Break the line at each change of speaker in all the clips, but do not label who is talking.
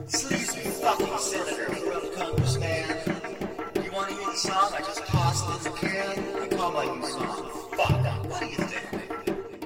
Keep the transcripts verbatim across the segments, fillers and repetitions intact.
Sleazy fucking senator, corrupt congressman. You wanna hear the song I just tossed in the can? I call my new song Fuck. What do you think?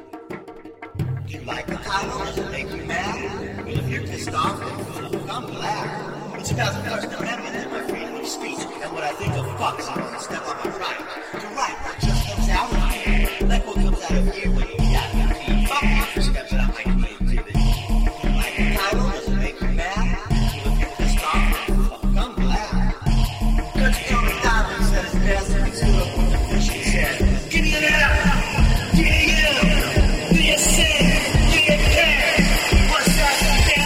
Do you like the title? Does it make you mad? Well, if you're pissed off, then I'm glad. It's about the First Amendment and my freedom of speech. And what I think of fucks, I'm gonna step on my right. To write what just comes out of me. Like what comes out of you when you get out of your team. Fuck what steps out of my creativity. Do you like the title? Does it make you mad? Well, if you're pissed off, then I'm glad. Country Joe McDonald said his best and he stood up with the fish and said, give me an F! Give me a U! Give me a C! Give me a K! What's that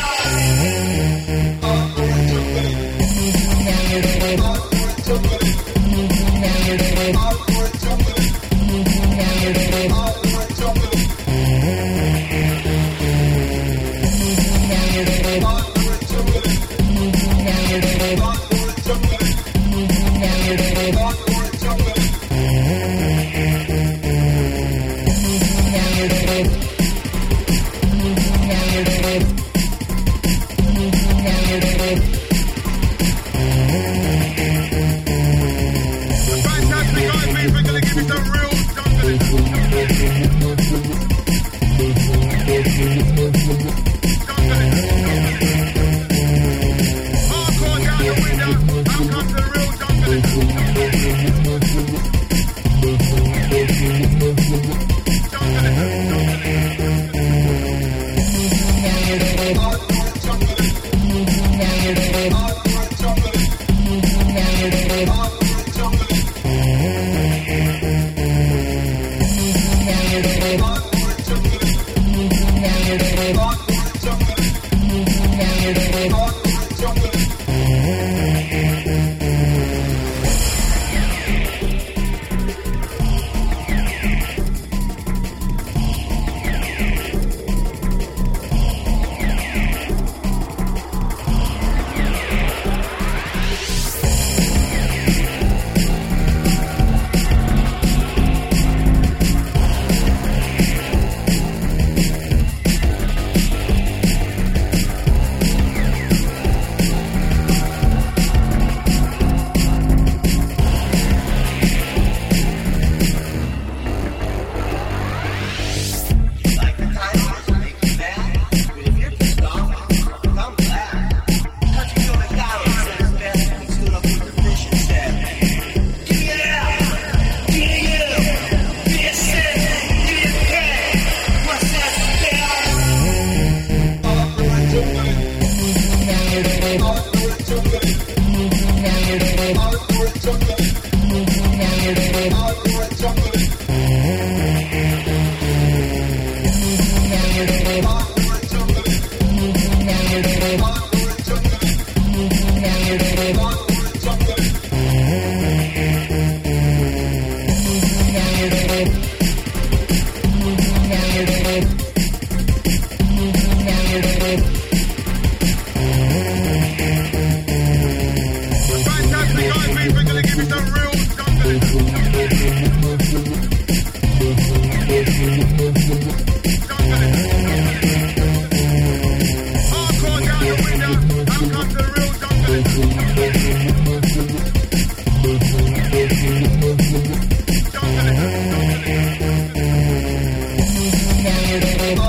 spell? Oh,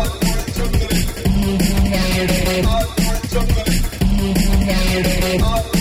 Oh,